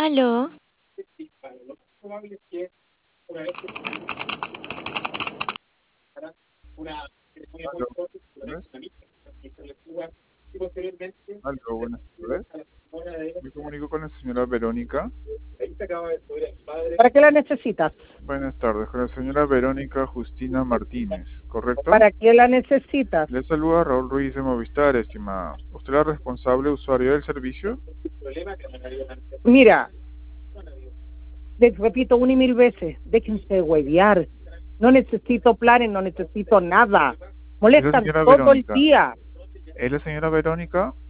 Aló, Aló, buenas. Aló, buenas tardes. Me comunico con la señora Verónica. ¿Para qué la necesitas? Buenas tardes, con la señora Verónica Justina Martínez, ¿correcto? ¿Para qué la necesitas? Le saluda Raúl Ruiz de Movistar, estimada. ¿Usted es la responsable usuaria del servicio? Mira, les repito una y mil veces, déjense de huevear. No necesito planes, no necesito nada. Es la Molestan señora todo el Verónica. día. ¿Es la señora Verónica?